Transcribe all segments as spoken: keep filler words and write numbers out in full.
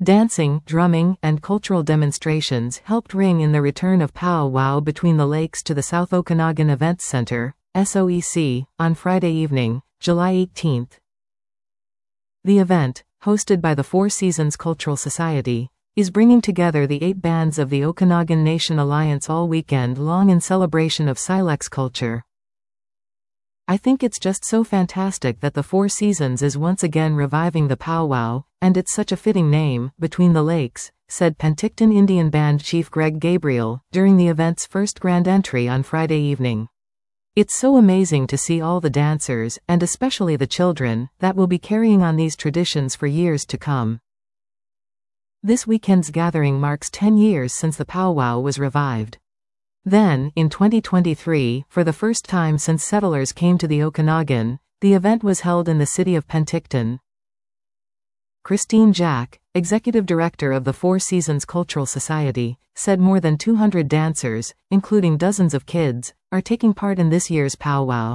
Dancing, drumming, and cultural demonstrations helped ring in the return of Pow Wow Between the Lakes to the South Okanagan Events Center, S O E C, on Friday evening, July eighteenth. The event, hosted by the Four Seasons Cultural Society, is bringing together the eight bands of the Okanagan Nation Alliance all weekend long in celebration of Silex culture. I think it's just so fantastic that the Four Seasons is once again reviving the powwow, and it's such a fitting name, Between the Lakes, said Penticton Indian Band Chief Greg Gabriel, during the event's first grand entry on Friday evening. It's so amazing to see all the dancers, and especially the children, that will be carrying on these traditions for years to come. This weekend's gathering marks ten years since the powwow was revived. Then, in twenty twenty-three, for the first time since settlers came to the Okanagan, the event was held in the city of Penticton. Christine Jack, executive director of the Four Seasons Cultural Society, said more than two hundred dancers, including dozens of kids, are taking part in this year's powwow.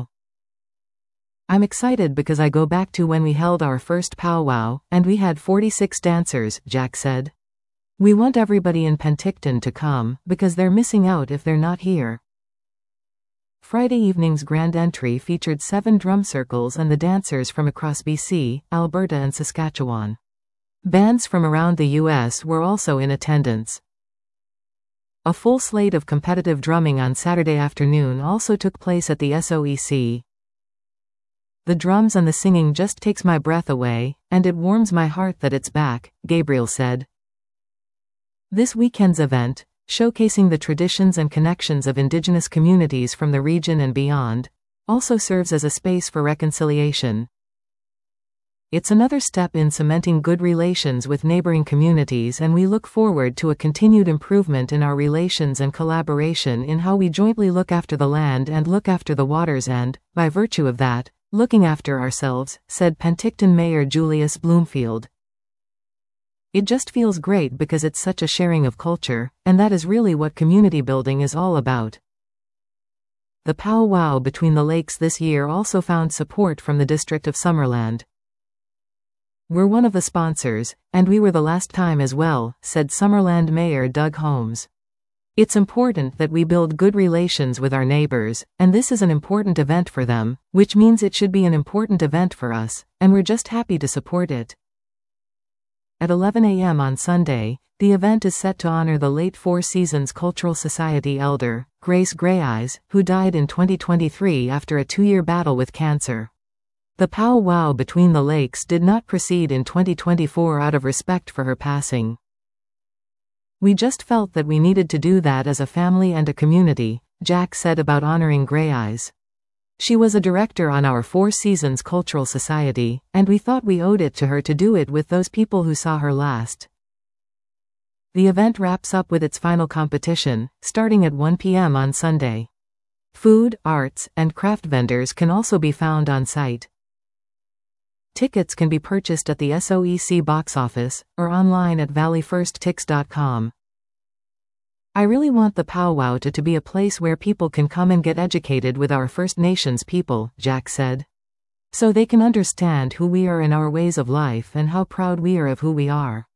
I'm excited because I go back to when we held our first powwow, and we had forty-six dancers, Jack said. We want everybody in Penticton to come, because they're missing out if they're not here. Friday evening's grand entry featured seven drum circles and the dancers from across B C, Alberta and Saskatchewan. Bands from around the U S were also in attendance. A full slate of competitive drumming on Saturday afternoon also took place at the S O E C. The drums and the singing just takes my breath away, and it warms my heart that it's back, Gabriel said. This weekend's event, showcasing the traditions and connections of Indigenous communities from the region and beyond, also serves as a space for reconciliation. It's another step in cementing good relations with neighboring communities, and we look forward to a continued improvement in our relations and collaboration in how we jointly look after the land and look after the waters and, by virtue of that, looking after ourselves, said Penticton Mayor Julius Bloomfield. It just feels great because it's such a sharing of culture, and that is really what community building is all about. The powwow Between the Lakes this year also found support from the District of Summerland. We're one of the sponsors, and we were the last time as well, said Summerland Mayor Doug Holmes. It's important that we build good relations with our neighbors, and this is an important event for them, which means it should be an important event for us, and we're just happy to support it. At eleven a m on Sunday, the event is set to honor the late Four Seasons Cultural Society elder, Grace Greyeyes, who died in twenty twenty-three after a two-year battle with cancer. The powwow Between the Lakes did not proceed in twenty twenty-four out of respect for her passing. We just felt that we needed to do that as a family and a community, Jack said about honoring Greyeyes. She was a director on our Four Seasons Cultural Society, and we thought we owed it to her to do it with those people who saw her last. The event wraps up with its final competition, starting at one p m on Sunday. Food, arts, and craft vendors can also be found on site. Tickets can be purchased at the S O E C box office, or online at valley first tix dot com. I really want the powwow to, to be a place where people can come and get educated with our First Nations people, Jack said. So they can understand who we are and our ways of life and how proud we are of who we are.